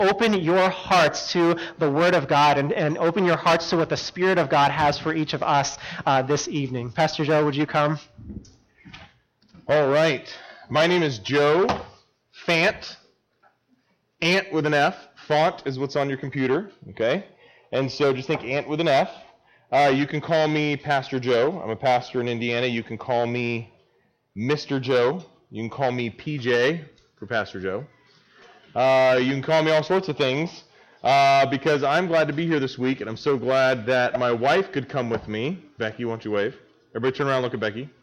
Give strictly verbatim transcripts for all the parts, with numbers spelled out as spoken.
open your hearts to the Word of God and, and open your hearts to what the Spirit of God has for each of us uh, this evening. Pastor Joe, would you come? All right. My name is Joe Fant. Ant with an F. Font is what's on your computer, okay? And so just think Ant with an F. Uh, you can call me Pastor Joe. I'm a pastor in Indiana. You can call me Mister Joe. You can call me P J for Pastor Joe. Uh, you can call me all sorts of things uh, because I'm glad to be here this week, and I'm so glad that my wife could come with me. Becky, why don't you wave? Everybody turn around and look at Becky.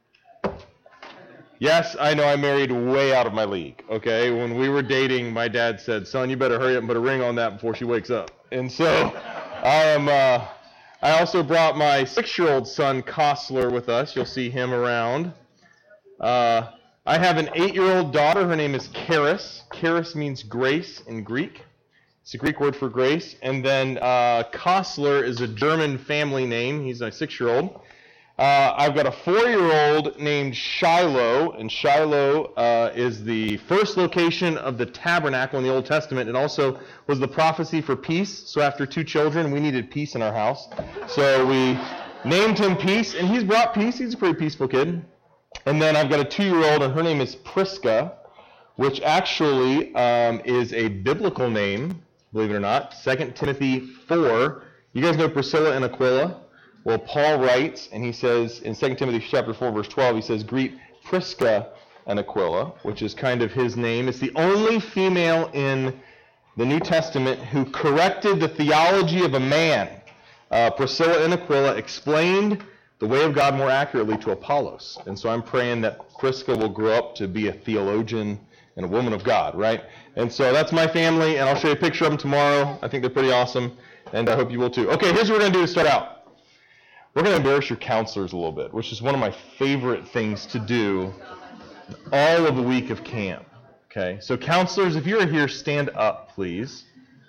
Yes, I know I married way out of my league, okay? When we were dating, my dad said, son, you better hurry up and put a ring on that before she wakes up. And so I am... Uh, I also brought my six-year-old son, Kostler, with us. You'll see him around. Uh, I have an eight-year-old daughter. Her name is Charis. Charis means grace in Greek. It's a Greek word for grace. And then uh, Kostler is a German family name. He's a six-year-old. Uh, I've got a four-year-old named Shiloh, and Shiloh uh, is the first location of the tabernacle in the Old Testament. It also was the prophecy for peace. So after two children, we needed peace in our house. So we named him Peace, and he's brought peace. He's a pretty peaceful kid. And then I've got a two-year-old, and her name is Prisca, which actually um, is a biblical name, believe it or not. Second Timothy four. You guys know Priscilla and Aquila? Well, Paul writes, and he says in Second Timothy chapter four, verse twelve, he says, greet Prisca and Aquila, which is kind of his name. It's the only female in the New Testament who corrected the theology of a man. Uh, Priscilla and Aquila explained the way of God more accurately to Apollos. And so I'm praying that Prisca will grow up to be a theologian and a woman of God, right? And so that's my family, and I'll show you a picture of them tomorrow. I think they're pretty awesome, and I hope you will too. Okay, here's what we're going to do to start out. We're going to embarrass your counselors a little bit, which is one of my favorite things to do all of the week of camp. Okay, so counselors, if you're here, stand up, please.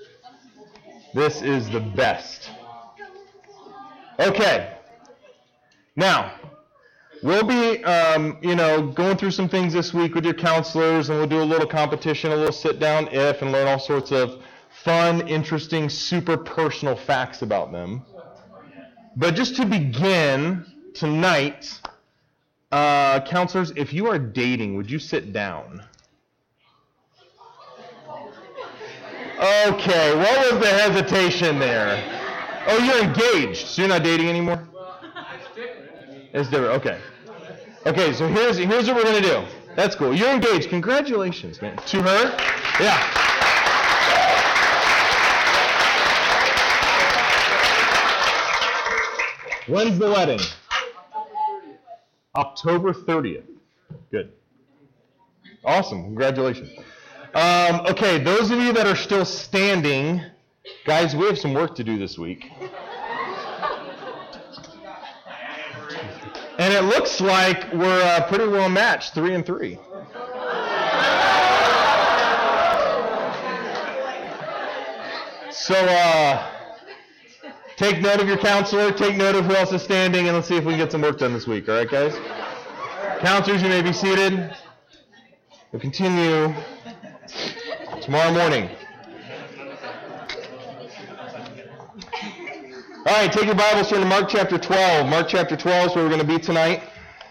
This is the best. Okay, now, we'll be, um, you know, going through some things this week with your counselors, and we'll do a little competition, a little sit-down if, and learn all sorts of fun, interesting, super personal facts about them. But just to begin tonight, uh, counselors, if you are dating, would you sit down? Okay, what was the hesitation there? Oh, you're engaged, so you're not dating anymore? It's different, okay. Okay, so here's here's what we're going to do. That's cool. You're engaged. Congratulations, man. To her? Yeah. When's the wedding? October thirtieth. Good. Awesome. Congratulations. Um, okay, those of you that are still standing, guys, we have some work to do this week. And it looks like we're uh, pretty well matched, three and three. So, uh, take note of your counselor, take note of who else is standing, and let's see if we can get some work done this week. All right, guys? Counselors, you may be seated. We'll continue tomorrow morning. All right, take your Bibles, turn to Mark chapter twelve. Mark chapter twelve is where we're going to be tonight.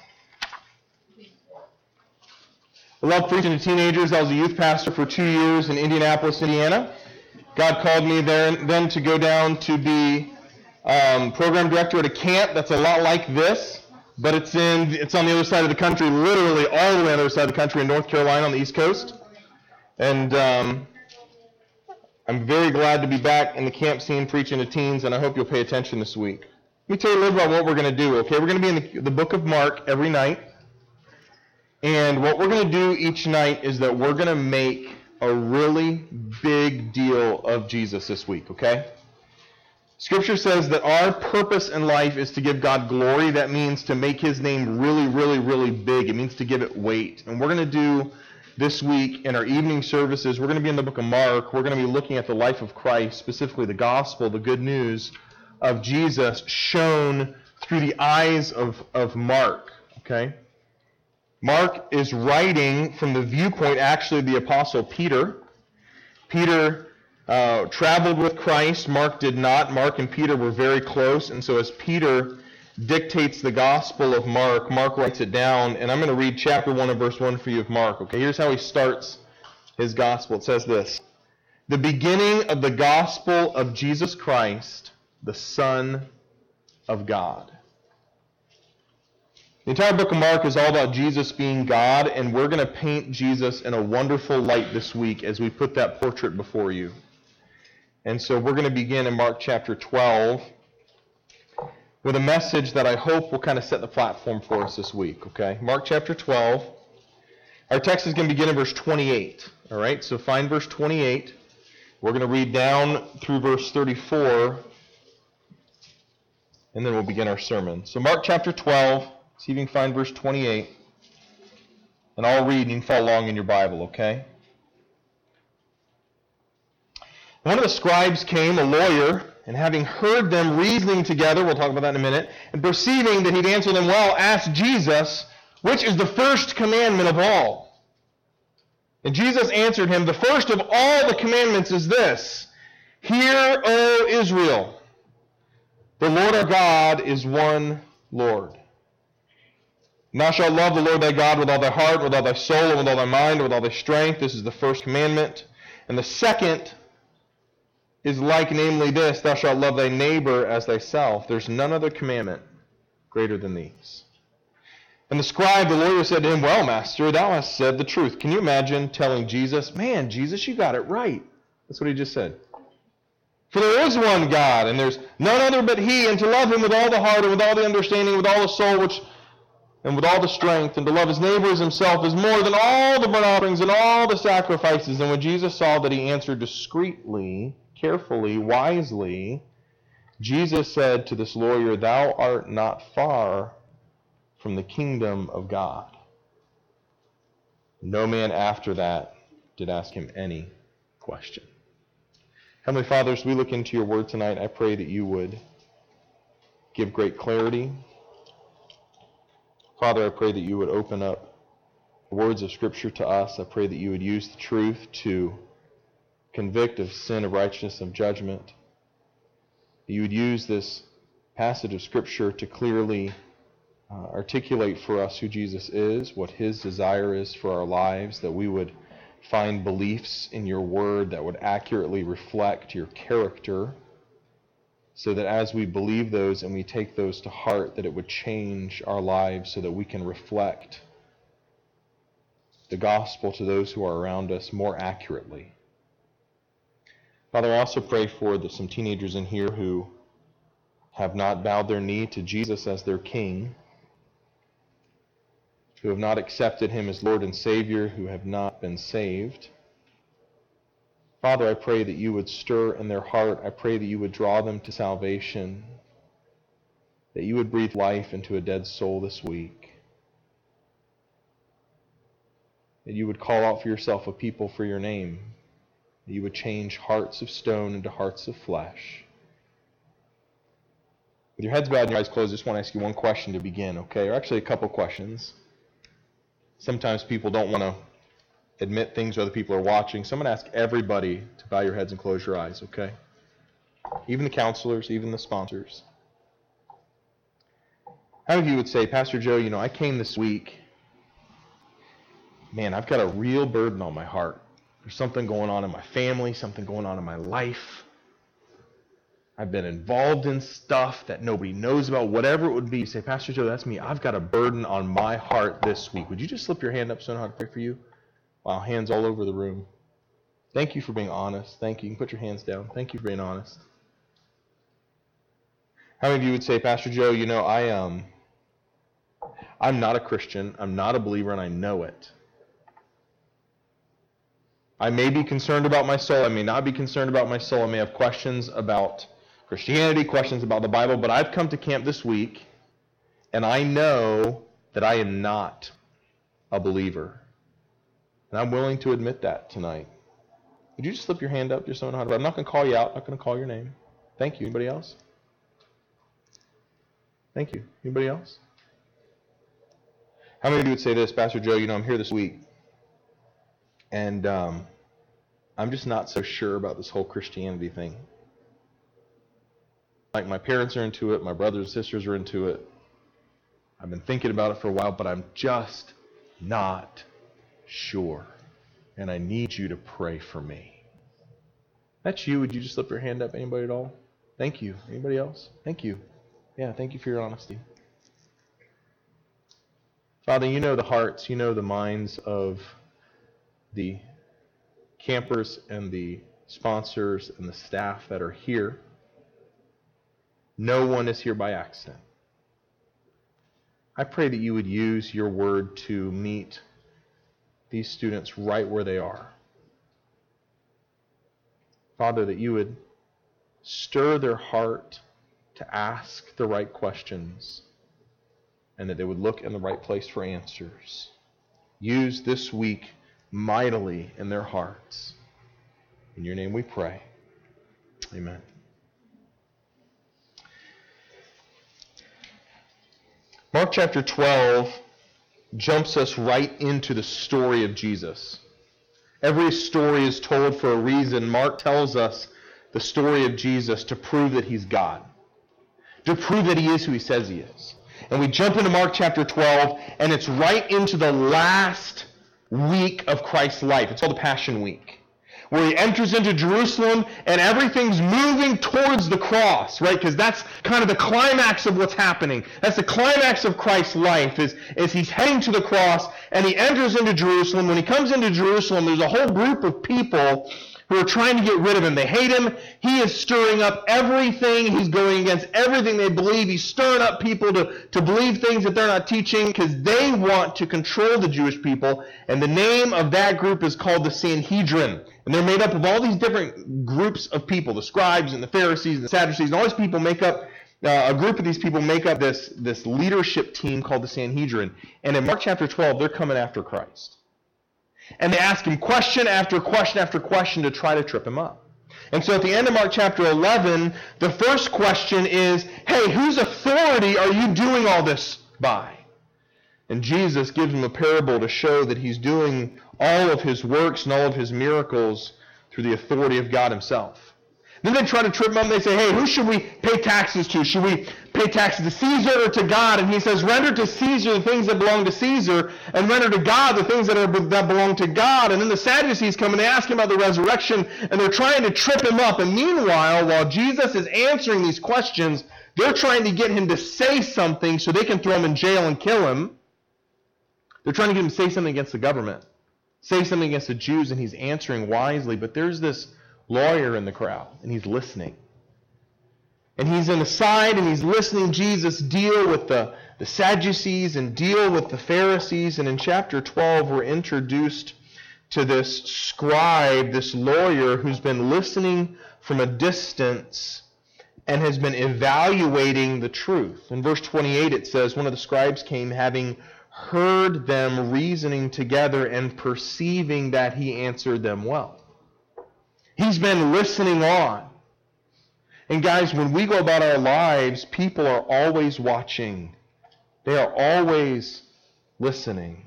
I love preaching to teenagers. I was a youth pastor for two years in Indianapolis, Indiana. God called me there then to go down to be um, program director at a camp that's a lot like this, but it's in it's on the other side of the country, literally all the way on the other side of the country in North Carolina on the East Coast. And um, I'm very glad to be back in the camp scene preaching to teens, and I hope you'll pay attention this week. Let me tell you a little about what we're going to do, okay? We're going to be in the, the book of Mark every night, and what we're going to do each night is that we're going to make a really big deal of Jesus this week, okay? Scripture says that our purpose in life is to give God glory. That means to make his name really, really, really big. It means to give it weight. And we're going to do this week in our evening services, we're going to be in the book of Mark. We're going to be looking at the life of Christ, specifically the gospel, the good news of Jesus shown through the eyes of, of Mark, okay? Mark is writing from the viewpoint, actually, of the Apostle Peter. Peter uh, traveled with Christ. Mark did not. Mark and Peter were very close, and so as Peter dictates the Gospel of Mark, Mark writes it down, and I'm going to read chapter one and verse one for you of Mark. Okay, here's how he starts his Gospel. It says this: "The beginning of the Gospel of Jesus Christ, the Son of God." The entire book of Mark is all about Jesus being God, and we're going to paint Jesus in a wonderful light this week as we put that portrait before you. And so we're going to begin in Mark chapter twelve with a message that I hope will kind of set the platform for us this week, okay? Mark chapter twelve. Our text is going to begin in verse twenty-eight, all right? So find verse twenty-eight. We're going to read down through verse thirty-four, and then we'll begin our sermon. So Mark chapter twelve. See if you can find verse twenty-eight. And I'll read and you can follow along in your Bible, okay? One of the scribes came, a lawyer, and having heard them reasoning together, we'll talk about that in a minute, and perceiving that he'd answer them well, asked Jesus, "Which is the first commandment of all?" And Jesus answered him, "The first of all the commandments is this: Hear, O Israel, the Lord our God is one Lord. And thou shalt love the Lord thy God with all thy heart, with all thy soul, and with all thy mind, and with all thy strength." This is the first commandment. And the second is like, namely this: Thou shalt love thy neighbor as thyself. There's none other commandment greater than these. And the scribe, the lawyer, said to him, "Well, master, thou hast said the truth." Can you imagine telling Jesus, "Man, Jesus, you got it right"? That's what he just said. "For there is one God, and there's none other but he, and to love him with all the heart, and with all the understanding, with all the soul, which and with all the strength, and to love his neighbor as himself is more than all the burnt offerings and all the sacrifices." And when Jesus saw that he answered discreetly, carefully, wisely, Jesus said to this lawyer, "Thou art not far from the kingdom of God." No man after that did ask him any question. Heavenly Father, as we look into your word tonight, I pray that you would give great clarity. Father, I pray that you would open up the words of Scripture to us. I pray that you would use the truth to convict of sin, of righteousness, of judgment. That you would use this passage of Scripture to clearly uh, articulate for us who Jesus is, what his desire is for our lives, that we would find beliefs in your word that would accurately reflect your character, so that as we believe those and we take those to heart, that it would change our lives so that we can reflect the gospel to those who are around us more accurately. Father, I also pray for the, some teenagers in here who have not bowed their knee to Jesus as their King, who have not accepted him as Lord and Savior, who have not been saved. Father, I pray that you would stir in their heart. I pray that you would draw them to salvation, that you would breathe life into a dead soul this week, that you would call out for yourself a people for your name, that you would change hearts of stone into hearts of flesh. With your heads bowed and your eyes closed, I just want to ask you one question to begin, okay? Or actually a couple questions. Sometimes people don't want to admit things other people are watching. So I'm going to ask everybody to bow your heads and close your eyes, okay? Even the counselors, even the sponsors. How many of you would say, "Pastor Joe, you know, I came this week, man, I've got a real burden on my heart. There's something going on in my family, something going on in my life. I've been involved in stuff that nobody knows about," whatever it would be. You say, "Pastor Joe, that's me. I've got a burden on my heart this week." Would you just slip your hand up so I know how to pray for you? Wow, hands all over the room. Thank you for being honest. Thank you. You can put your hands down. Thank you for being honest. How many of you would say, "Pastor Joe, you know, I um, I'm not a Christian. I'm not a believer, and I know it. I may be concerned about my soul. I may not be concerned about my soul. I may have questions about Christianity, questions about the Bible, but I've come to camp this week, and I know that I am not a believer. And I'm willing to admit that tonight." Would you just slip your hand up just so I know how to? I'm not going to call you out. I'm not going to call your name. Thank you. Anybody else? Thank you. Anybody else? How many of you would say this, "Pastor Joe, you know, I'm here this week, and um, I'm just not so sure about this whole Christianity thing. Like, my parents are into it, my brothers and sisters are into it. I've been thinking about it for a while, but I'm just not sure. And I need you to pray for me. That's you. Would you just slip your hand up? Anybody at all? Thank you. Anybody else? Thank you. Yeah, thank you for your honesty. Father, you know the hearts, you know the minds of the campers and the sponsors and the staff that are here. No one is here by accident. I pray that you would use your word to meet these students right where they are. Father, that you would stir their heart to ask the right questions and that they would look in the right place for answers. Use this week mightily in their hearts. In your name we pray. Amen. Mark chapter twelve jumps us right into the story of Jesus. Every story is told for a reason. Mark tells us the story of Jesus to prove that he's God, to prove that he is who he says he is. And we jump into Mark chapter twelve, and it's right into the last week of Christ's life. It's called the Passion Week, where he enters into Jerusalem and everything's moving towards the cross, right? Because that's kind of the climax of what's happening. That's the climax of Christ's life, is, is he's heading to the cross and he enters into Jerusalem. When he comes into Jerusalem, there's a whole group of people who are trying to get rid of him. They hate him. He is stirring up everything. He's going against everything they believe. He's stirring up people to, to believe things that they're not teaching because they want to control the Jewish people. And the name of that group is called the Sanhedrin. And they're made up of all these different groups of people. The scribes and the Pharisees and the Sadducees. And all these people make up, uh, a group of these people make up this, this leadership team called the Sanhedrin. And in Mark chapter twelve, they're coming after Christ. And they ask him question after question after question to try to trip him up. And so at the end of Mark chapter eleven, the first question is, hey, whose authority are you doing all this by? And Jesus gives him a parable to show that he's doing all of his works and all of his miracles through the authority of God himself. Then they try to trip him up and they say, hey, who should we pay taxes to? Should we pay taxes to Caesar or to God? And he says, render to Caesar the things that belong to Caesar, and render to God the things that, are, that belong to God. And then the Sadducees come and they ask him about the resurrection, and they're trying to trip him up. And meanwhile, while Jesus is answering these questions, they're trying to get him to say something so they can throw him in jail and kill him. They're trying to get him to say something against the government, say something against the Jews, and he's answering wisely. But there's this lawyer in the crowd, and he's listening. And he's in the side, and he's listening Jesus deal with the, the Sadducees and deal with the Pharisees. And in chapter twelve, we're introduced to this scribe, this lawyer, who's been listening from a distance and has been evaluating the truth. In verse twenty-eight, it says, one of the scribes came, having heard them reasoning together and perceiving that he answered them well. He's been listening on. And guys, when we go about our lives, people are always watching. They are always listening.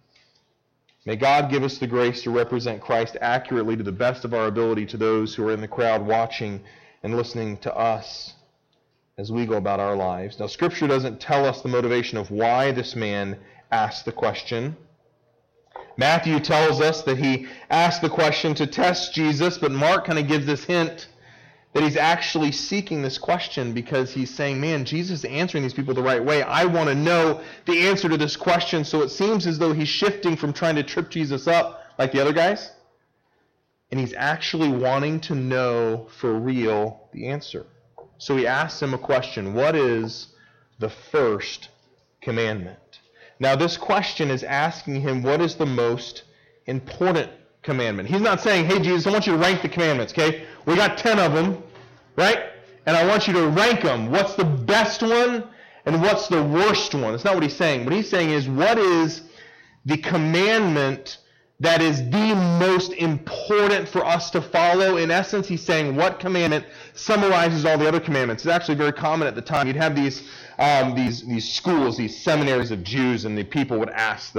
May God give us the grace to represent Christ accurately to the best of our ability to those who are in the crowd watching and listening to us as we go about our lives. Now, Scripture doesn't tell us the motivation of why this man asked the question. Matthew tells us that he asked the question to test Jesus, but Mark kind of gives this hint that he's actually seeking this question because he's saying, man, Jesus is answering these people the right way. I want to know the answer to this question. So it seems as though he's shifting from trying to trip Jesus up like the other guys, and he's actually wanting to know for real the answer. So he asks him a question. What is the first commandment? Now, this question is asking him what is the most important commandment. He's not saying, hey, Jesus, I want you to rank the commandments, okay? We got ten of them, right? And I want you to rank them. What's the best one and what's the worst one? That's not what he's saying. What he's saying is, what is the commandment that is the most important for us to follow? In essence, he's saying what commandment summarizes all the other commandments. It's actually very common at the time. You'd have these um, these these schools, these seminaries of Jews, and the people would ask the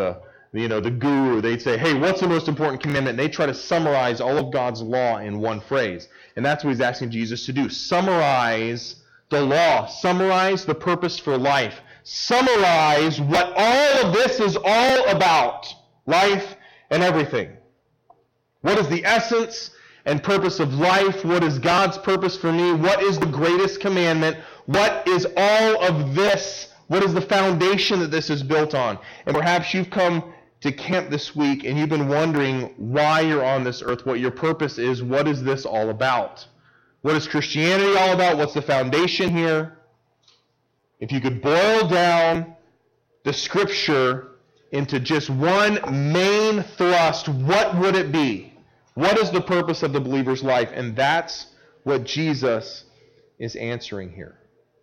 you know, the guru, they'd say, hey, what's the most important commandment? And they try to summarize all of God's law in one phrase. And that's what he's asking Jesus to do. Summarize the law. Summarize the purpose for life. Summarize what all of this is all about. Life and everything. What is the essence and purpose of life? What is God's purpose for me? What is the greatest commandment? What is all of this? What is the foundation that this is built on? And perhaps you've come to camp this week and you've been wondering why you're on this earth, what your purpose is, what is this all about? What is Christianity all about? What's the foundation here? If you could boil down the Scripture into just one main thrust, what would it be? What is the purpose of the believer's life? And that's what Jesus is answering here.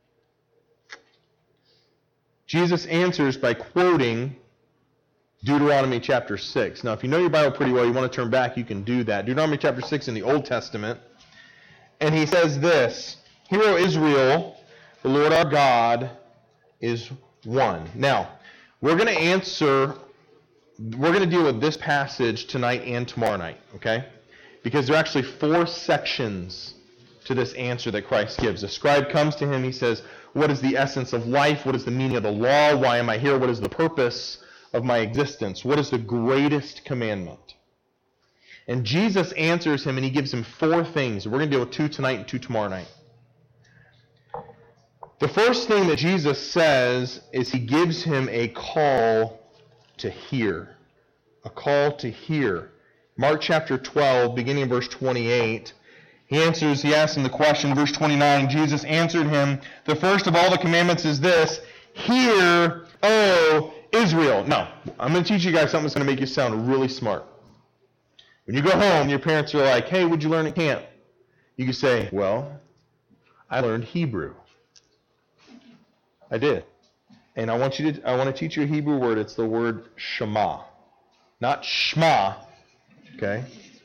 Jesus answers by quoting Deuteronomy chapter six. Now, if you know your Bible pretty well, you want to turn back, you can do that. Deuteronomy chapter six in the Old Testament. And he says this, Hear, O Israel, the Lord our God is one. Now, we're going to answer, we're going to deal with this passage tonight and tomorrow night, okay? Because there are actually four sections to this answer that Christ gives. A scribe comes to him, he says, what is the essence of life? What is the meaning of the law? Why am I here? What is the purpose of my existence? What is the greatest commandment? And Jesus answers him and he gives him four things. We're going to deal with two tonight and two tomorrow night. The first thing that Jesus says is he gives him a call to hear. A call to hear. Mark chapter twelve, beginning in verse twenty-eight, he answers, he asks him the question, verse twenty-nine, Jesus answered him, the first of all the commandments is this, Hear, O Israel. Now, I'm going to teach you guys something that's going to make you sound really smart. When you go home, your parents are like, hey, what'd you learn at camp? You can say, well, I learned Hebrew. I did. And I want you to I want to teach you a Hebrew word. It's the word Shema. Not Shema. Okay?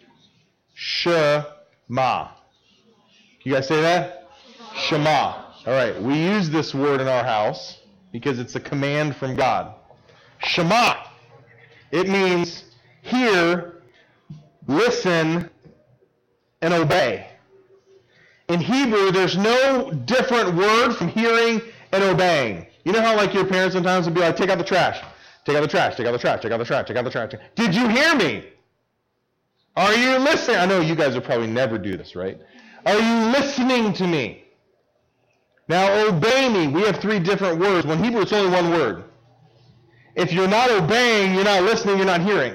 Shema. You guys say that? Shema. All right. We use this word in our house because it's a command from God. Shema. It means hear, listen, and obey. In Hebrew, there's no different word from hearing and obeying. You know how like your parents sometimes would be like, take out the trash, take out the trash, take out the trash, take out the trash, take out the trash. Did you hear me? Are you listening? I know you guys will probably never do this, right? Are you listening to me? Now obey me. We have three different words. When Hebrew, it's only one word. If you're not obeying, you're not listening, you're not hearing.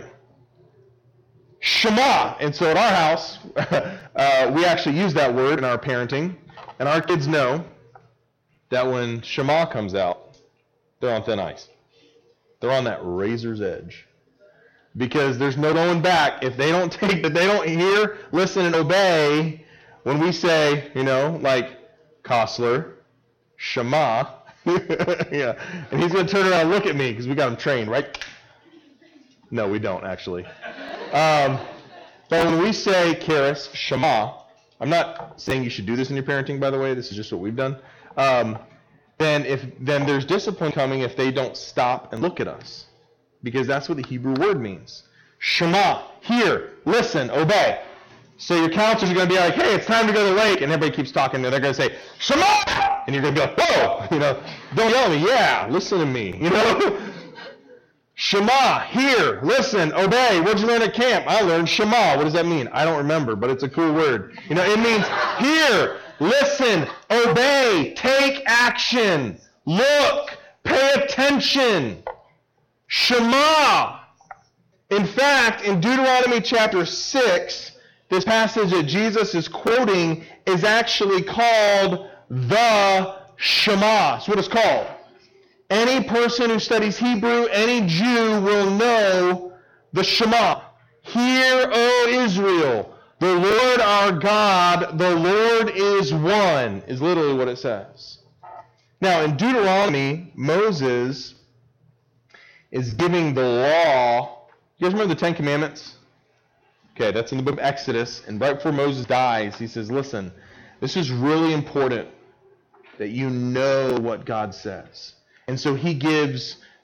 Shema. And so at our house, uh, we actually use that word in our parenting. And our kids know that when Shema comes out, they're on thin ice. They're on that razor's edge. Because there's no going back. If they don't take, if they don't hear, listen, and obey, when we say, you know, like Kostler, Shema, yeah, and he's going to turn around and look at me because we got him trained, right? No, we don't, actually. Um, but when we say, Karis, Shema, I'm not saying you should do this in your parenting, by the way. This is just what we've done. Um, then if then there's discipline coming if they don't stop and look at us. Because that's what the Hebrew word means. Shema, hear, listen, obey. So your counselors are going to be like, hey, it's time to go to the lake. And everybody keeps talking. And they're going to say, Shema! And you're going to be like, whoa! You know, don't yell at me. Yeah, listen to me. You know? Shema, hear, listen, obey. What'd you learn at camp? I learned Shema. What does that mean? I don't remember, but it's a cool word. You know, it means hear, listen, obey, take action, look, pay attention. Shema. In fact, in Deuteronomy chapter six, this passage that Jesus is quoting is actually called the Shema. That's what it's called. Any person who studies Hebrew, any Jew will know the Shema. Hear, O Israel, the Lord our God, the Lord is one, is literally what it says. Now, in Deuteronomy, Moses is giving the law. You guys remember the Ten Commandments? Okay, that's in the book of Exodus. And right before Moses dies, he says, listen, this is really important that you know what God says. And so he gives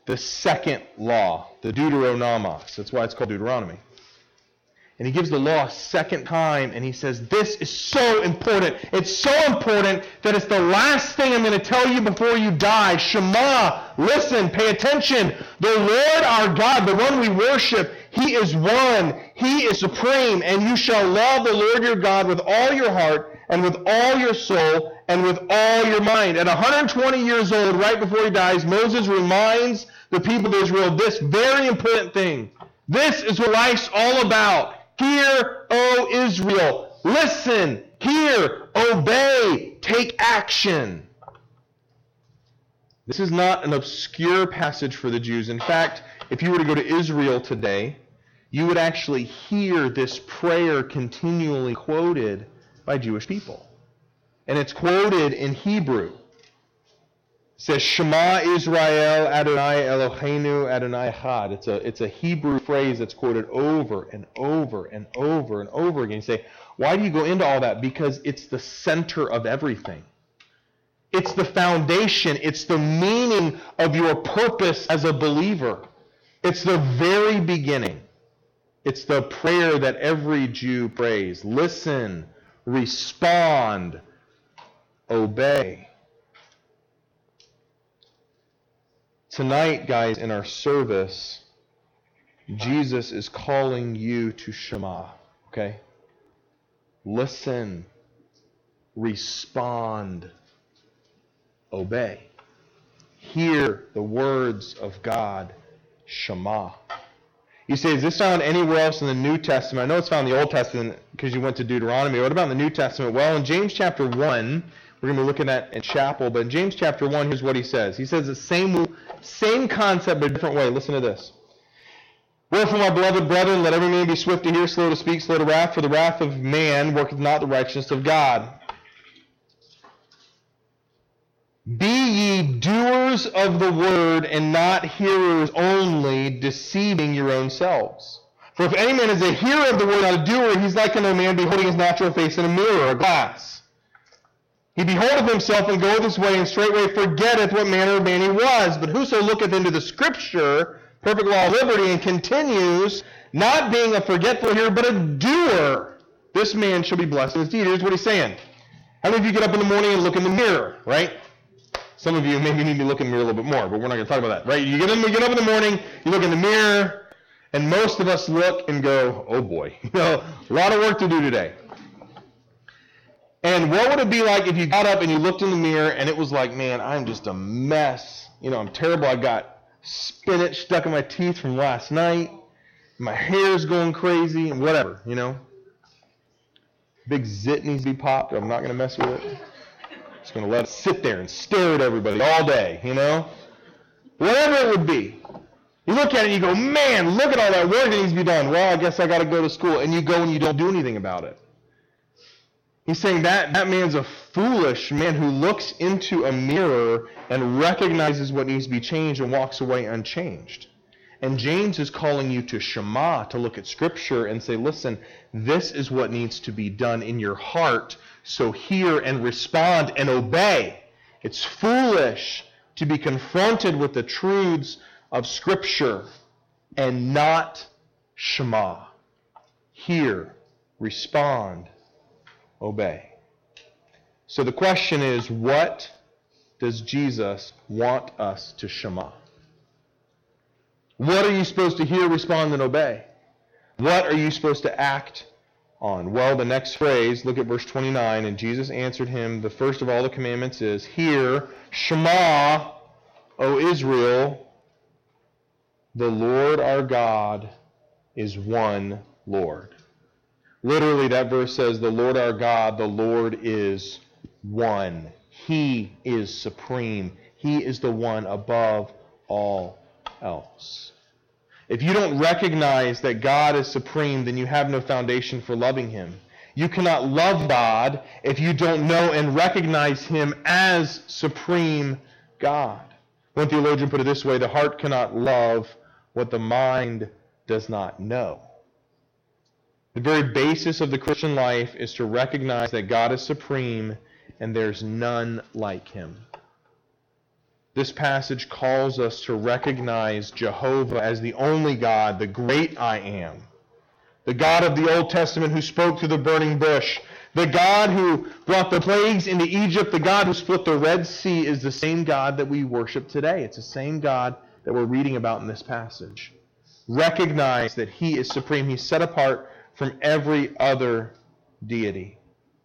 the second law, the Deuteronomos. That's why it's called Deuteronomy. And he gives the law a second time, and he says, this is so important. It's so important that it's the last thing I'm going to tell you before you die. Shema, listen, pay attention. The Lord our God, the one we worship, He is one. He is supreme, and you shall love the Lord your God with all your heart, and with all your soul, and with all your mind. At one hundred twenty years old, right before he dies, Moses reminds the people of Israel this very important thing. This is what life's all about. Hear, O Israel. Listen, hear, obey, take action. This is not an obscure passage for the Jews. In fact, if you were to go to Israel today, you would actually hear this prayer continually quoted by Jewish people. And it's quoted in Hebrew. It says, Shema Israel, Adonai Eloheinu, Adonai Echad. It's a, it's a Hebrew phrase that's quoted over and over and over and over again. You say, why do you go into all that? Because it's the center of everything. It's the foundation. It's the meaning of your purpose as a believer. It's the very beginning. It's the prayer that every Jew prays. Listen, respond, obey. Tonight, guys, in our service, Jesus is calling you to Shema, okay? Listen, respond, obey. Hear the words of God, Shema. You say, is this found anywhere else in the New Testament? I know it's found in the Old Testament because you went to Deuteronomy. What about in the New Testament? Well, in James chapter one, we're going to be looking at in chapel, but in James chapter one, here's what he says. He says the same, same concept, but a different way. Listen to this. Wherefore, my beloved brethren, let every man be swift to hear, slow to speak, slow to wrath, for the wrath of man worketh not the righteousness of God. Be ye doers of the word, and not hearers only, deceiving your own selves. For if any man is a hearer of the word, not a doer, he's like unto a man beholding his natural face in a mirror, a glass. He beholdeth himself, and goeth his way, and straightway forgetteth what manner of man he was. But whoso looketh into the Scripture, perfect law of liberty, and continues, not being a forgetful hearer, but a doer, this man shall be blessed in his deed. Here's what he's saying. How many of you get up in the morning and look in the mirror, right? Some of you maybe need to look in the mirror a little bit more, but we're not going to talk about that, right? You get, in, you get up in the morning, you look in the mirror, and most of us look and go, oh boy, you know, a lot of work to do today. And what would it be like if you got up and you looked in the mirror and it was like, man, I'm just a mess. You know, I'm terrible. I got spinach stuck in my teeth from last night. My hair's going crazy and whatever, you know. Big zit needs to be popped. I'm not going to mess with it. Just going to let it sit there and stare at everybody all day, you know. Whatever it would be. You look at it and you go, man, look at all that work that needs to be done. Well, I guess I got to go to school. And you go and you don't do anything about it. He's saying that that man's a foolish man who looks into a mirror and recognizes what needs to be changed and walks away unchanged. And James is calling you to Shema, to look at Scripture and say, listen, this is what needs to be done in your heart, so hear and respond and obey. It's foolish to be confronted with the truths of Scripture and not Shema. Hear, respond, obey. So the question is, what does Jesus want us to Shema? What are you supposed to hear, respond, and obey? What are you supposed to act on? Well, the next phrase, look at verse twenty-nine, and Jesus answered him, the first of all the commandments is, hear, Shema, O Israel, the Lord our God is one Lord. Literally, that verse says, the Lord our God, the Lord is one. He is supreme. He is the one above all else. If you don't recognize that God is supreme, then you have no foundation for loving Him. You cannot love God if you don't know and recognize Him as supreme God. One theologian put it this way, the heart cannot love what the mind does not know. The very basis of the Christian life is to recognize that God is supreme and there's none like Him. This passage calls us to recognize Jehovah as the only God, the great I am. The God of the Old Testament who spoke through the burning bush. The God who brought the plagues into Egypt. The God who split the Red Sea is the same God that we worship today. It's the same God that we're reading about in this passage. Recognize that He is supreme. He's set apart from every other deity.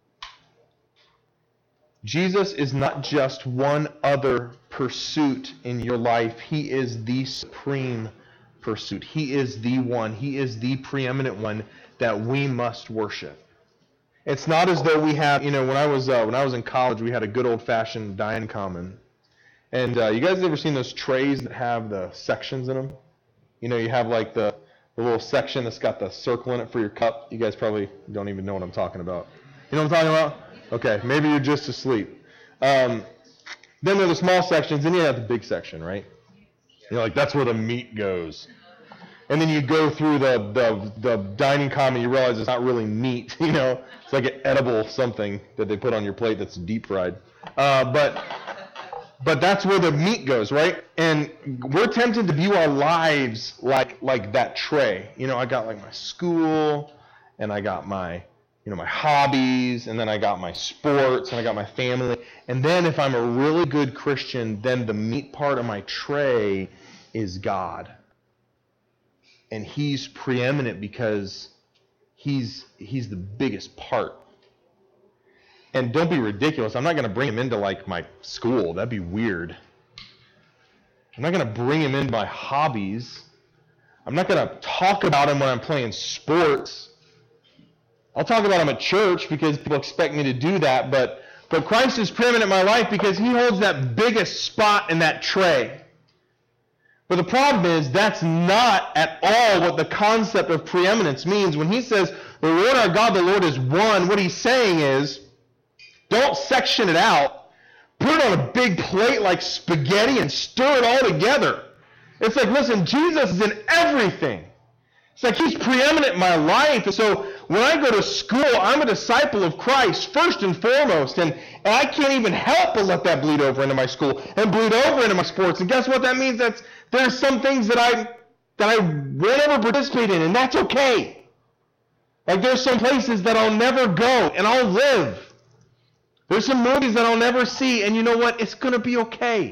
Jesus is not just one other pursuit in your life. He is the supreme pursuit. He is the one. He is the preeminent one that we must worship. It's not as though we have, you know, when I was uh, when I was in college, we had a good old-fashioned Dine Common. And uh, you guys ever seen those trays that have the sections in them? You know, you have like the, the little section that's got the circle in it for your cup. You guys probably don't even know what I'm talking about. You know what I'm talking about? Okay, maybe you're just asleep. Um, then there are the small sections, and you have the big section, right? You're like, that's where the meat goes. And then you go through the, the, the dining common, you realize it's not really meat, you know? It's like an edible something that they put on your plate that's deep fried. Uh, but but that's where the meat goes, right? And we're tempted to view our lives like like that tray. You know, I got like my school, and I got my you know, my hobbies, and then I got my sports, and I got my family. And then if I'm a really good Christian, then the meat part of my tray is God. And He's preeminent because He's He's the biggest part. And don't be ridiculous. I'm not going to bring Him into like my school. That'd be weird. I'm not going to bring Him into my hobbies. I'm not going to talk about Him when I'm playing sports. I'll talk about Him at church because people expect me to do that, but, but Christ is preeminent in my life because He holds that biggest spot in that tray. But the problem is that's not at all what the concept of preeminence means. When He says, the Lord our God, the Lord is one, what He's saying is, don't section it out, put it on a big plate like spaghetti and stir it all together. It's like, listen, Jesus is in everything. It's like He's preeminent in my life. And so when I go to school, I'm a disciple of Christ first and foremost. And, and I can't even help but let that bleed over into my school and bleed over into my sports. And guess what that means? That's there's some things that I that I won't ever participate in, and that's okay. Like there's some places that I'll never go, and I'll live. There's some movies that I'll never see, and you know what? It's going to be okay.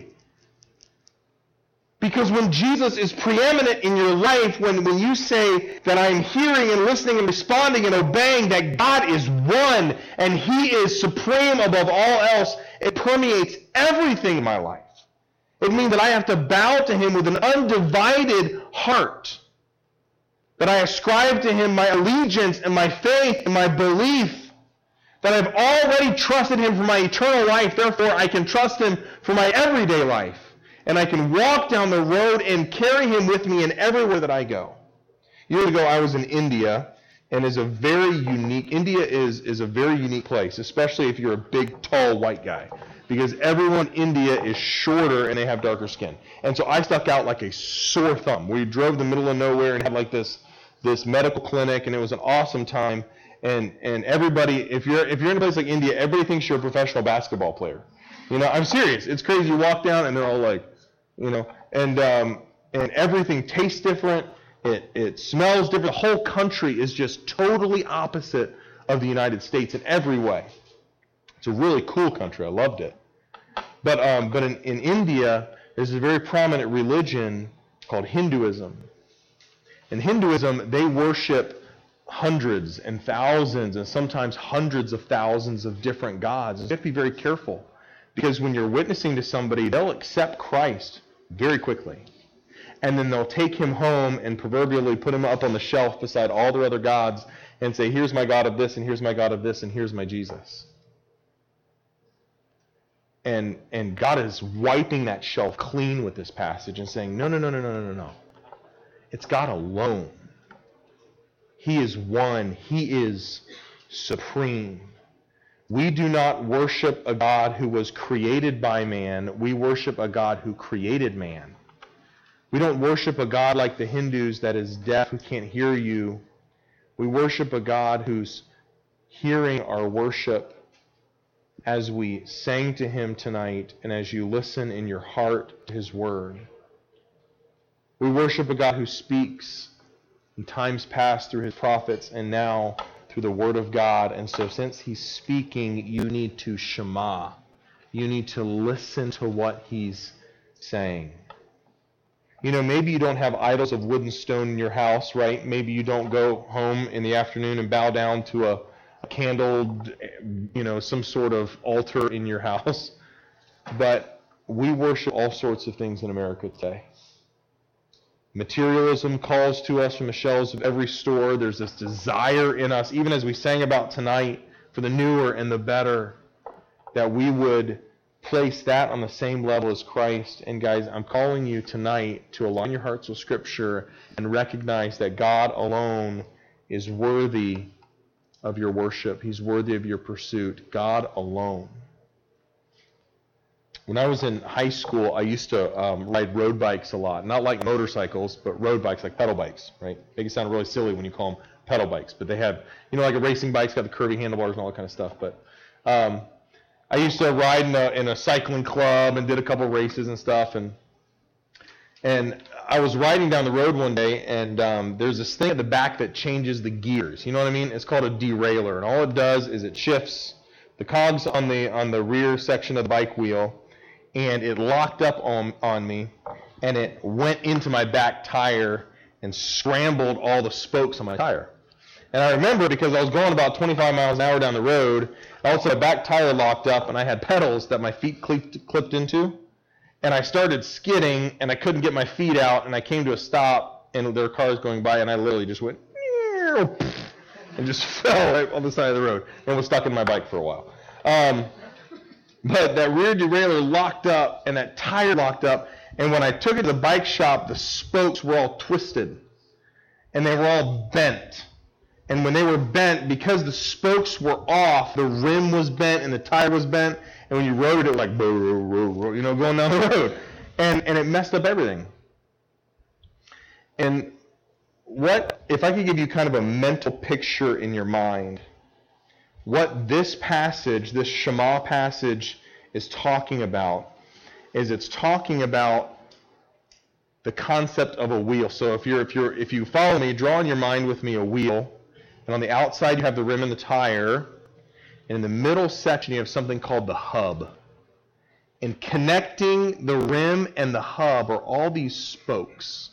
Because when Jesus is preeminent in your life, when, when you say that I'm hearing and listening and responding and obeying, that God is one and He is supreme above all else, it permeates everything in my life. It means that I have to bow to Him with an undivided heart. That I ascribe to Him my allegiance and my faith and my belief. That I've already trusted Him for my eternal life, therefore I can trust Him for my everyday life. And I can walk down the road and carry Him with me in everywhere that I go. Years ago, I was in India, and is a very unique, India is, is a very unique place, especially if you're a big, tall, white guy. Because everyone in India is shorter and they have darker skin. And so I stuck out like a sore thumb. We drove the middle of nowhere and had like this, this medical clinic, and it was an awesome time. And and everybody, if you're if you're in a place like India, everybody thinks you're a professional basketball player. You know, I'm serious. It's crazy. You walk down and they're all like, you know, and um, and everything tastes different. It it smells different. The whole country is just totally opposite of the United States in every way. It's a really cool country. I loved it. But um, but in, in India, there's a very prominent religion called Hinduism. In Hinduism, they worship hundreds and thousands and sometimes hundreds of thousands of different gods. You have to be very careful because when you're witnessing to somebody, they'll accept Christ very quickly. And then they'll take Him home and proverbially put Him up on the shelf beside all their other gods and say, here's my God of this, and here's my God of this, and here's my Jesus. And and God is wiping that shelf clean with this passage and saying, no, no, no, no, no, no, no. It's God alone. He is one. He is supreme. We do not worship a God who was created by man. We worship a God who created man. We don't worship a God like the Hindus that is deaf, who can't hear you. We worship a God whose hearing our worship as we sang to him tonight and as you listen in your heart to his word. We worship a God who speaks in times past through his prophets and now through the word of God. And so since he's speaking, you need to shema. You need to listen to what he's saying. You know, maybe you don't have idols of wood and stone in your house, right? Maybe you don't go home in the afternoon and bow down to a, a candled, you know, some sort of altar in your house. But we worship all sorts of things in America today. Materialism calls to us from the shelves of every store. There's this desire in us, even as we sang about tonight, for the newer and the better, that we would place that on the same level as Christ. And guys, I'm calling you tonight to align your hearts with Scripture and recognize that God alone is worthy of your worship. He's worthy of your pursuit. God alone. When I was in high school, I used to um, ride road bikes a lot. Not like motorcycles, but road bikes, like pedal bikes, right? They can sound really silly when you call them pedal bikes, but they have, you know, like a racing bike's got the curvy handlebars and all that kind of stuff. But um, I used to ride in a, in a cycling club and did a couple races and stuff. And and I was riding down the road one day, and um, there's this thing at the back that changes the gears. You know what I mean? It's called a derailleur, and all it does is it shifts the cogs on the on the rear section of the bike wheel. And it locked up on, on me, and it went into my back tire and scrambled all the spokes on my tire. And I remember because I was going about twenty-five miles an hour down the road, also my back tire locked up, and I had pedals that my feet clipped, clipped into. And I started skidding, and I couldn't get my feet out, and I came to a stop, and there were cars going by, and I literally just went, and just fell right on the side of the road, and was stuck in my bike for a while. Um, But that rear derailleur locked up, and that tire locked up, and when I took it to the bike shop, the spokes were all twisted, and they were all bent. And when they were bent, because the spokes were off, the rim was bent and the tire was bent, and when you rode it, it was like, you know, going down the road. And, and it messed up everything. And what, if I could give you kind of a mental picture in your mind, what this passage, this Shema passage, is talking about is it's talking about the concept of a wheel. So if you're if you're if you follow me, draw in your mind with me a wheel, and on the outside you have the rim and the tire, and in the middle section you have something called the hub. And connecting the rim and the hub are all these spokes.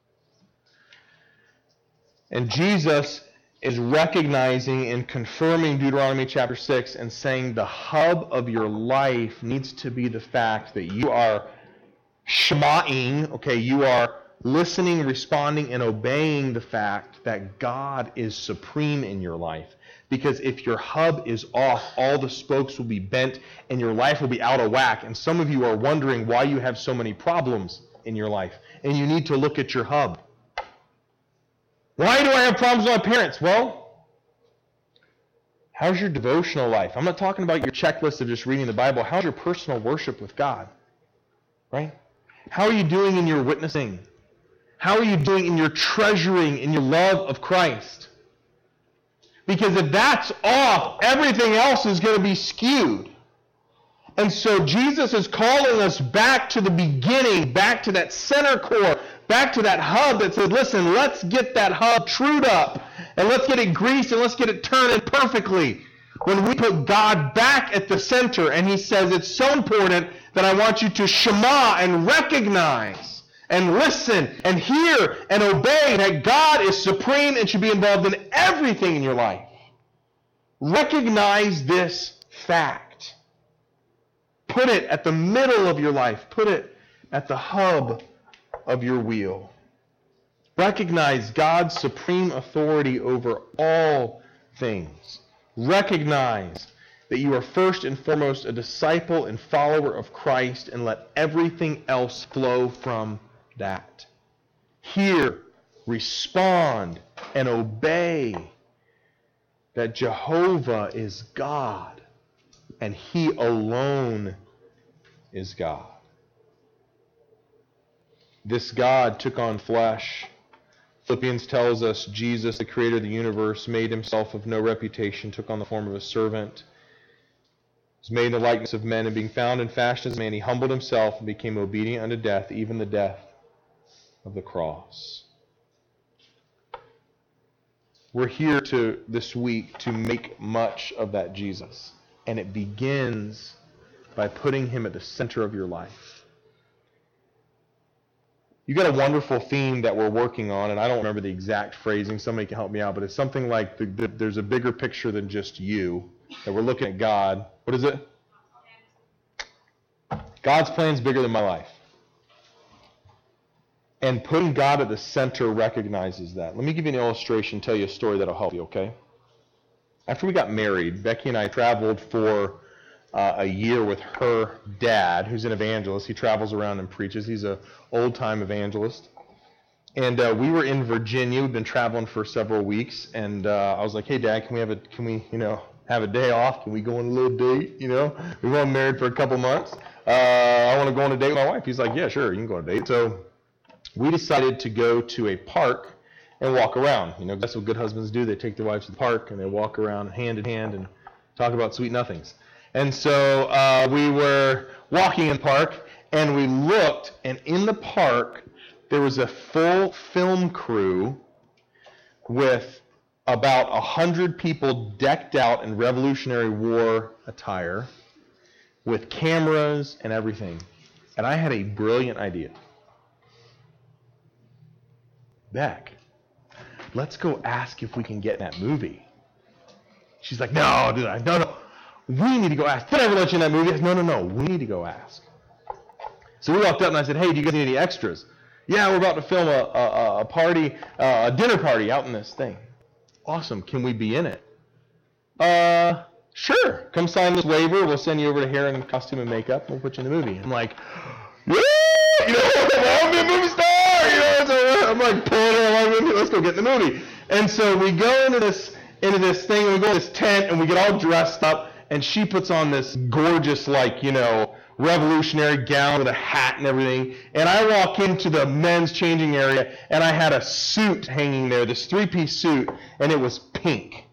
And Jesus is recognizing and confirming Deuteronomy chapter six and saying the hub of your life needs to be the fact that you are shema'ing, okay, you are listening, responding, and obeying the fact that God is supreme in your life. Because if your hub is off, all the spokes will be bent and your life will be out of whack. And some of you are wondering why you have so many problems in your life. And you need to look at your hub. Why do I have problems with my parents? Well, how's your devotional life? I'm not talking about your checklist of just reading the Bible. How's your personal worship with God? Right? How are you doing in your witnessing? How are you doing in your treasuring, in your love of Christ? Because if that's off, everything else is going to be skewed. And so Jesus is calling us back to the beginning, back to that center core, back to that hub that said, listen, let's get that hub trued up, and let's get it greased, and let's get it turning perfectly. When we put God back at the center, and he says it's so important that I want you to shema and recognize and listen and hear and obey that God is supreme and should be involved in everything in your life. Recognize this fact. Put it at the middle of your life. Put it at the hub of your wheel. Recognize God's supreme authority over all things. Recognize that you are first and foremost a disciple and follower of Christ, and let everything else flow from that. Hear, respond, and obey that Jehovah is God, and he alone is God. This God took on flesh. Philippians tells us Jesus, the creator of the universe, made himself of no reputation, took on the form of a servant, was made in the likeness of men, and being found in fashion as man, he humbled himself and became obedient unto death, even the death of the cross. We're here to this week to make much of that Jesus. And it begins by putting him at the center of your life. You got a wonderful theme that we're working on, and I don't remember the exact phrasing. Somebody can help me out, but it's something like the, the, there's a bigger picture than just you, that we're looking at God. What is it? God's plan is bigger than my life. And putting God at the center recognizes that. Let me give you an illustration, tell you a story that'll help you, okay? After we got married, Becky and I traveled for uh, a year with her dad, who's an evangelist. He travels around and preaches. He's an old-time evangelist. And uh, we were in Virginia. We've been traveling for several weeks. And uh, I was like, hey, Dad, can we have a, can we, you know, have a day off? Can we go on a little date? You know, we've been married for a couple months. Uh, I want to go on a date with my wife. He's like, yeah, sure, you can go on a date. So we decided to go to a park and walk around. You know, that's what good husbands do. They take their wives to the park and they walk around hand in hand and talk about sweet nothings. And so uh, we were walking in the park and we looked, and in the park there was a full film crew with about a hundred people decked out in Revolutionary War attire with cameras and everything. And I had a brilliant idea. Beck, let's go ask if we can get in that movie. She's like, no, dude, no, no. We need to go ask. Did I ever let you in that movie? I said, no, no, no. We need to go ask. So we walked up and I said, hey, do you guys need any extras? Yeah, we're about to film a, a, a party, uh, a dinner party out in this thing. Awesome. Can we be in it? Uh, sure. Come sign this waiver. We'll send you over to hair and costume and makeup. We'll put you in the movie. I'm like, yeah, you know, I want to be a movie star. You know, so I'm like pulling her along with me. Let's go get in the movie. And so we go into this into this thing, and we go in this tent, and we get all dressed up. And she puts on this gorgeous, like, you know, revolutionary gown with a hat and everything. And I walk into the men's changing area, and I had a suit hanging there, this three-piece suit, and it was pink.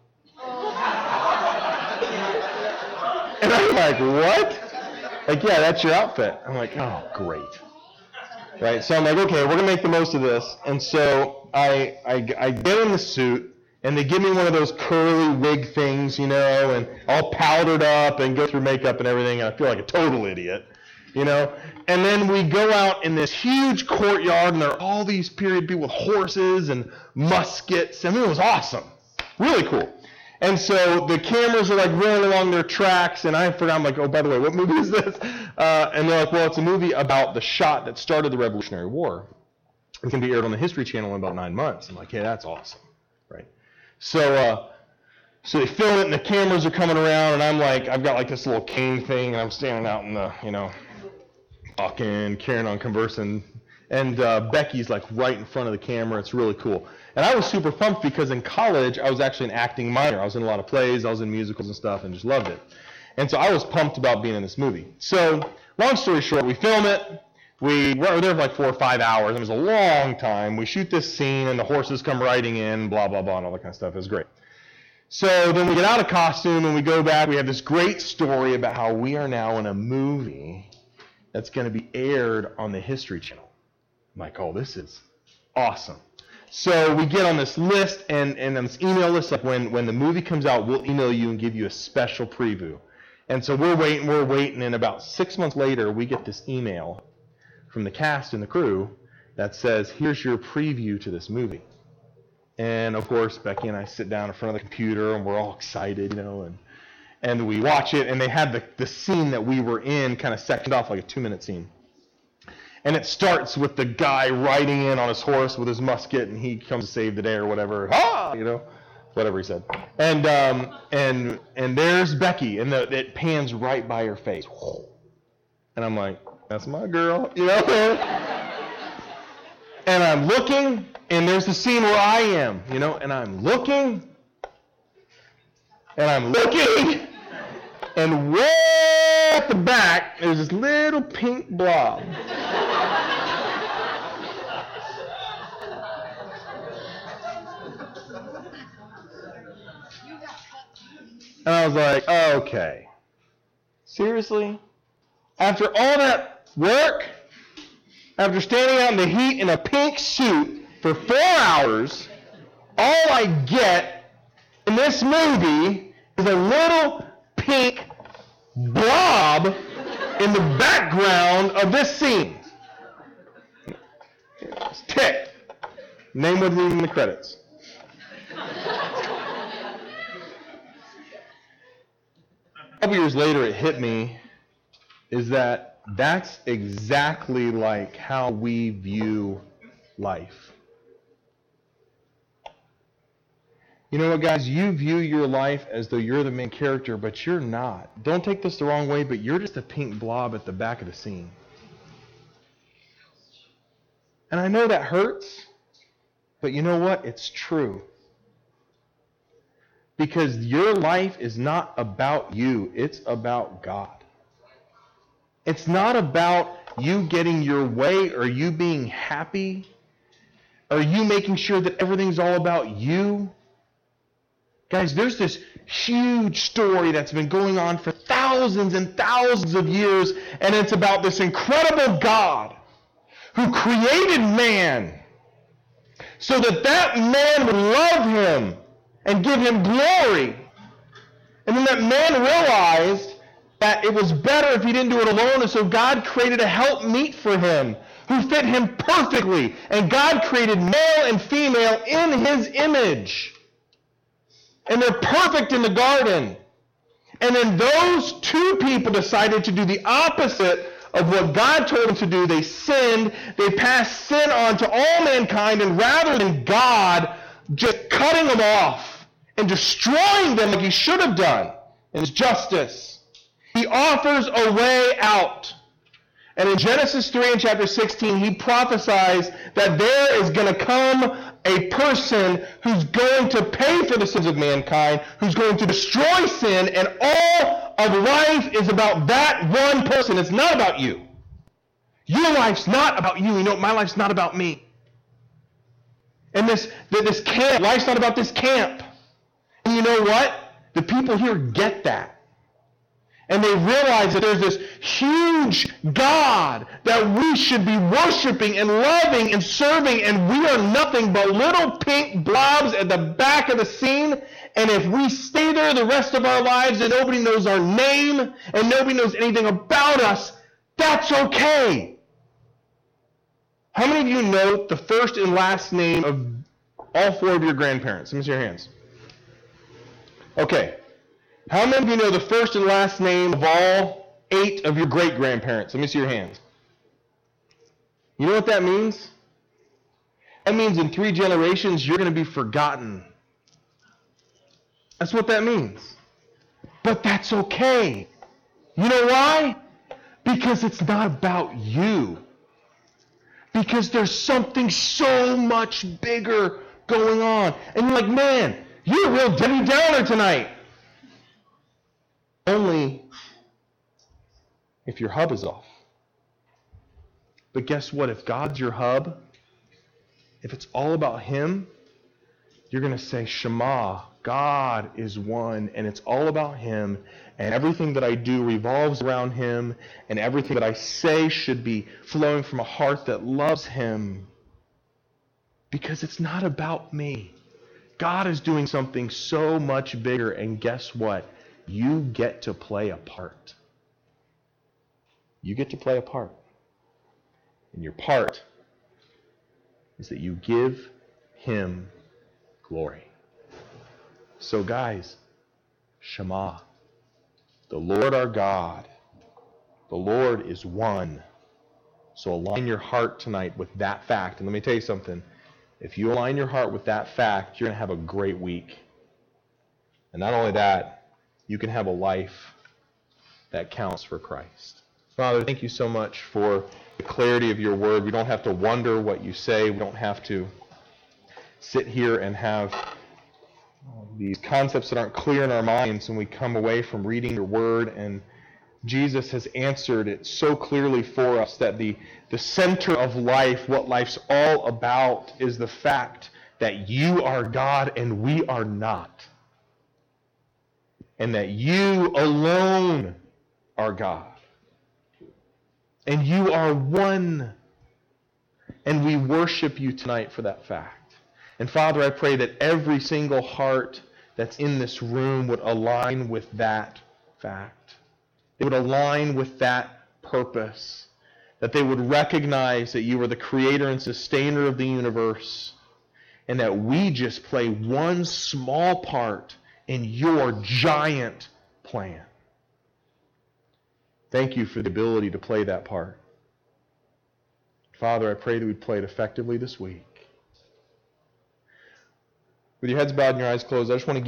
And I'm like, what? Like, yeah, that's your outfit. I'm like, oh, great. Right? So I'm like, okay, we're going to make the most of this. And so I, I, I get in the suit. And they give me one of those curly wig things, you know, and all powdered up and go through makeup and everything, and I feel like a total idiot, you know. And then we go out in this huge courtyard, and there are all these period people with horses and muskets. I mean, it was awesome. Really cool. And so the cameras are like rolling along their tracks, and I forgot, I'm like, oh, by the way, what movie is this? Uh, and they're like, well, it's a movie about the shot that started the Revolutionary War. It can be aired on the History Channel in about nine months. I'm like, yeah, that's awesome, right? So, uh, so they film it, and the cameras are coming around, and I'm like, I've got like this little cane thing, and I'm standing out in the, you know, talking, carrying on, conversing, and uh, Becky's like right in front of the camera. It's really cool. And I was super pumped because in college, I was actually an acting minor. I was in a lot of plays, I was in musicals and stuff, and just loved it. And so I was pumped about being in this movie. So, long story short, we film it. We were there for like four or five hours. It was a long time. We shoot this scene, and the horses come riding in, blah, blah, blah, and all that kind of stuff. It was great. So then we get out of costume, and we go back. We have this great story about how we are now in a movie that's going to be aired on the History Channel. I'm like, oh, this is awesome. So we get on this list, and, and on this email list, like when, when the movie comes out, we'll email you and give you a special preview. And so we're waiting, we're waiting, and about six months later, we get this email from the cast and the crew that says, here's your preview to this movie. And of course, Becky and I sit down in front of the computer, and we're all excited, you know, and and we watch it, and they had the, the scene that we were in kind of sectioned off like a two-minute scene. And it starts with the guy riding in on his horse with his musket, and he comes to save the day or whatever. Ah, you know, whatever he said. And um, and and there's Becky, and the, it pans right by her face. And I'm like, that's my girl, you know? And I'm looking, and there's the scene where I am, you know, and I'm looking, and I'm looking, and way at the back, there's this little pink blob. And I was like, okay. Seriously? After all that work, after standing out in the heat in a pink suit for four hours, all I get in this movie is a little pink blob in the background of this scene. It's ticked. Name wasn't even in the credits. A couple years later, it hit me is that that's exactly like how we view life. You know what, guys? You view your life as though you're the main character, but you're not. Don't take this the wrong way, but you're just a pink blob at the back of the scene. And I know that hurts, but you know what? It's true. Because your life is not about you. It's about God. It's not about you getting your way or you being happy or you making sure that everything's all about you. Guys, there's this huge story that's been going on for thousands and thousands of years, and it's about this incredible God who created man so that that man would love him and give him glory. And then that man realized that it was better if he didn't do it alone, and so God created a helpmeet for him who fit him perfectly. And God created male and female in his image. And they're perfect in the garden. And then those two people decided to do the opposite of what God told them to do. They sinned. They passed sin on to all mankind, and rather than God just cutting them off and destroying them like he should have done in his justice, he offers a way out. And in Genesis three and chapter sixteen, he prophesies that there is going to come a person who's going to pay for the sins of mankind, who's going to destroy sin, and all of life is about that one person. It's not about you. Your life's not about you. You know, my life's not about me. And this, this camp, life's not about this camp. And you know what? The people here get that. And they realize that there's this huge God that we should be worshiping and loving and serving, and we are nothing but little pink blobs at the back of the scene. And if we stay there the rest of our lives and nobody knows our name and nobody knows anything about us, that's okay. How many of you know the first and last name of all four of your grandparents? Let me see your hands. Okay. How many of you know the first and last name of all eight of your great-grandparents? Let me see your hands. You know what that means? That means in three generations, you're going to be forgotten. That's what that means. But that's okay. You know why? Because it's not about you. Because there's something so much bigger going on. And you're like, man, you're a real Debbie Downer tonight. Only if your hub is off. But guess what? If God's your hub, if it's all about him, you're going to say, Shema, God is one, and it's all about him, and everything that I do revolves around him, and everything that I say should be flowing from a heart that loves him. Because it's not about me. God is doing something so much bigger, and guess what? You get to play a part. You get to play a part. And your part is that you give him glory. So guys, Shema. The Lord our God, the Lord is one. So align your heart tonight with that fact. And let me tell you something. If you align your heart with that fact, you're going to have a great week. And not only that, you can have a life that counts for Christ. Father, thank you so much for the clarity of your word. We don't have to wonder what you say. We don't have to sit here and have these concepts that aren't clear in our minds when we come away from reading your word. And Jesus has answered it so clearly for us that the, the center of life, what life's all about, is the fact that you are God and we are not. And that you alone are God. And you are one. And we worship you tonight for that fact. And Father, I pray that every single heart that's in this room would align with that fact. It would align with that purpose. That they would recognize that you are the creator and sustainer of the universe. And that we just play one small part in your giant plan. Thank you for the ability to play that part. Father, I pray that we'd play it effectively this week. With your heads bowed and your eyes closed, I just want to give